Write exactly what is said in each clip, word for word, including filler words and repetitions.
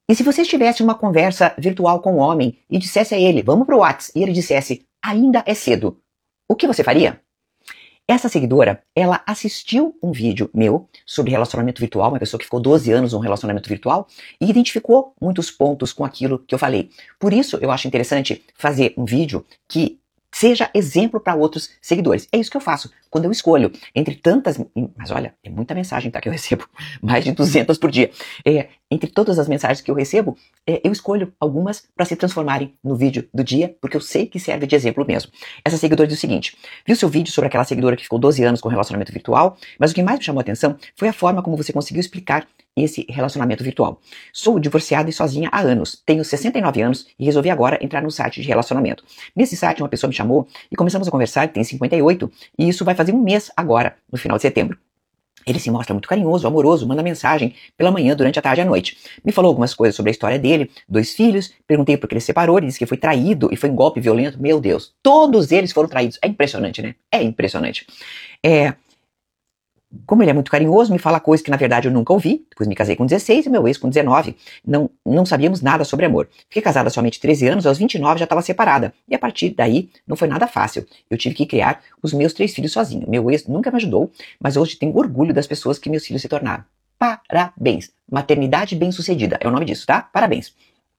E se você estivesse em uma conversa virtual com um homem e dissesse a ele, vamos pro WhatsApp, e ele dissesse, ainda é cedo, o que você faria? Essa seguidora, ela assistiu um vídeo meu sobre relacionamento virtual, uma pessoa que ficou doze anos num relacionamento virtual, e identificou muitos pontos com aquilo que eu falei. Por isso, eu acho interessante fazer um vídeo que seja exemplo para outros seguidores. É isso que eu faço quando eu escolho entre tantas... Mas olha, é muita mensagem, tá, que eu recebo. Mais de duzentas por dia. É, entre todas as mensagens que eu recebo, é, eu escolho algumas para se transformarem no vídeo do dia, porque eu sei que serve de exemplo mesmo. Essa seguidora diz o seguinte, viu seu vídeo sobre aquela seguidora que ficou doze anos com relacionamento virtual, mas o que mais me chamou a atenção foi a forma como você conseguiu explicar esse relacionamento virtual. Sou divorciada e sozinha há anos, tenho sessenta e nove anos e resolvi agora entrar num site de relacionamento. Nesse site uma pessoa me chamou e começamos a conversar, tem cinquenta e oito, e isso vai fazer um mês agora, no final de setembro. Ele se mostra muito carinhoso, amoroso, manda mensagem pela manhã, durante a tarde e à noite. Me falou algumas coisas sobre a história dele, dois filhos, perguntei por que ele se separou, ele disse que foi traído e foi um golpe violento. Meu Deus, todos eles foram traídos. É impressionante, né? É impressionante. É... Como ele é muito carinhoso, me fala coisas que na verdade eu nunca ouvi. Depois me casei com dezesseis e meu ex com dezenove. Não, não sabíamos nada sobre amor. Fiquei casada há somente treze anos, aos vinte e nove já estava separada. E a partir daí não foi nada fácil. Eu tive que criar os meus três filhos sozinha. Meu ex nunca me ajudou, mas hoje tenho orgulho das pessoas que meus filhos se tornaram. Parabéns! Maternidade bem-sucedida é o nome disso, tá? Parabéns!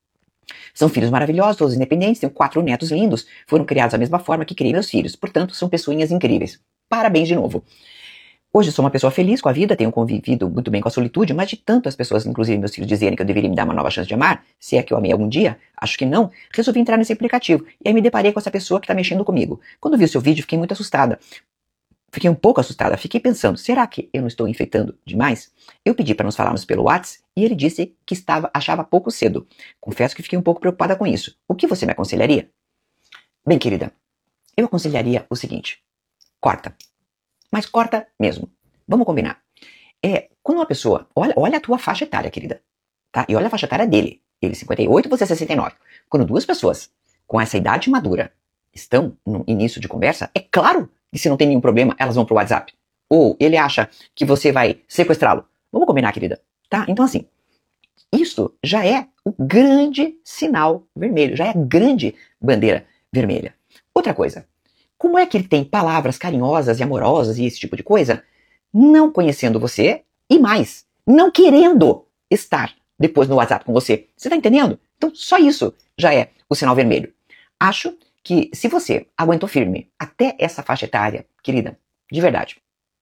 São filhos maravilhosos, todos independentes, tenho quatro netos lindos, foram criados da mesma forma que criei meus filhos. Portanto, são pessoinhas incríveis. Parabéns de novo! Hoje sou uma pessoa feliz com a vida, tenho convivido muito bem com a solitude, mas de tanto as pessoas, inclusive meus filhos, dizerem que eu deveria me dar uma nova chance de amar, se é que eu amei algum dia, acho que não, resolvi entrar nesse aplicativo. E aí me deparei com essa pessoa que está mexendo comigo. Quando vi o seu vídeo, fiquei muito assustada. Fiquei um pouco assustada, fiquei pensando, será que eu não estou enfeitando demais? Eu pedi para nos falarmos pelo WhatsApp e ele disse que estava, achava pouco cedo. Confesso que fiquei um pouco preocupada com isso. O que você me aconselharia? Bem, querida, eu aconselharia o seguinte, corta. Mas corta mesmo. Vamos combinar. É, quando uma pessoa... Olha, olha a tua faixa etária, querida. Tá? E olha a faixa etária dele. Ele cinquenta e oito, você sessenta e nove. Quando duas pessoas com essa idade madura estão no início de conversa, é claro que se não tem nenhum problema, elas vão pro WhatsApp. Ou ele acha que você vai sequestrá-lo. Vamos combinar, querida. Tá? Então assim, isso já é o grande sinal vermelho. Já é a grande bandeira vermelha. Outra coisa. Como é que ele tem palavras carinhosas e amorosas e esse tipo de coisa, não conhecendo você e mais, não querendo estar depois no WhatsApp com você? Você tá entendendo? Então só isso já é o sinal vermelho. Acho que se você aguentou firme até essa faixa etária, querida, de verdade,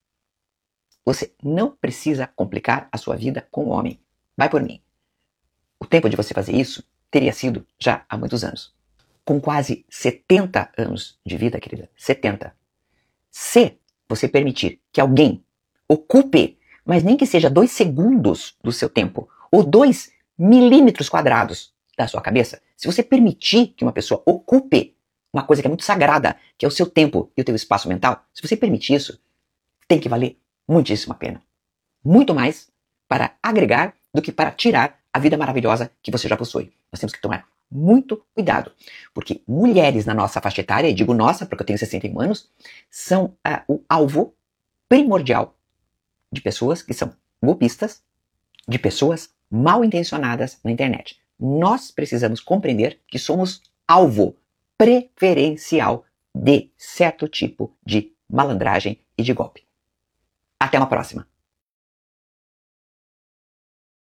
você não precisa complicar a sua vida com o homem. Vai por mim. O tempo de você fazer isso teria sido já há muitos anos. Com quase setenta anos de vida, querida, setenta. Se você permitir que alguém ocupe, mas nem que seja dois segundos do seu tempo, ou dois milímetros quadrados da sua cabeça, se você permitir que uma pessoa ocupe uma coisa que é muito sagrada, que é o seu tempo e o teu espaço mental, se você permitir isso, tem que valer muitíssimo a pena. Muito mais para agregar do que para tirar a vida maravilhosa que você já possui. Nós temos que tomar muito cuidado, porque mulheres na nossa faixa etária, e digo nossa porque eu tenho sessenta e um anos, são uh, o alvo primordial de pessoas que são golpistas, de pessoas mal intencionadas na internet. Nós precisamos compreender que somos alvo preferencial de certo tipo de malandragem e de golpe. Até uma próxima!